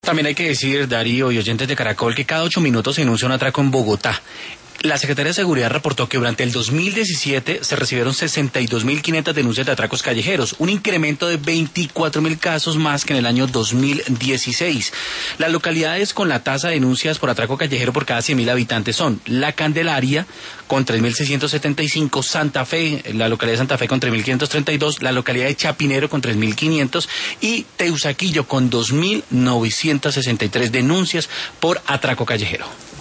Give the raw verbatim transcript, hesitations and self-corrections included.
También hay que decir, Darío y oyentes de Caracol, que cada ocho minutos se denuncia un atraco en Bogotá. La Secretaría de Seguridad reportó que durante el dos mil diecisiete se recibieron sesenta y dos mil quinientas denuncias de atracos callejeros, un incremento de veinticuatro mil casos más que en el año dos mil dieciséis. Las localidades con la tasa de denuncias por atraco callejero por cada cien mil habitantes son La Candelaria con tres mil seiscientos setenta y cinco, Santa Fe, la localidad de Santa Fe con tres mil quinientos treinta y dos, la localidad de Chapinero con tres mil quinientos y Teusaquillo con dos mil novecientos sesenta y tres denuncias por atraco callejero.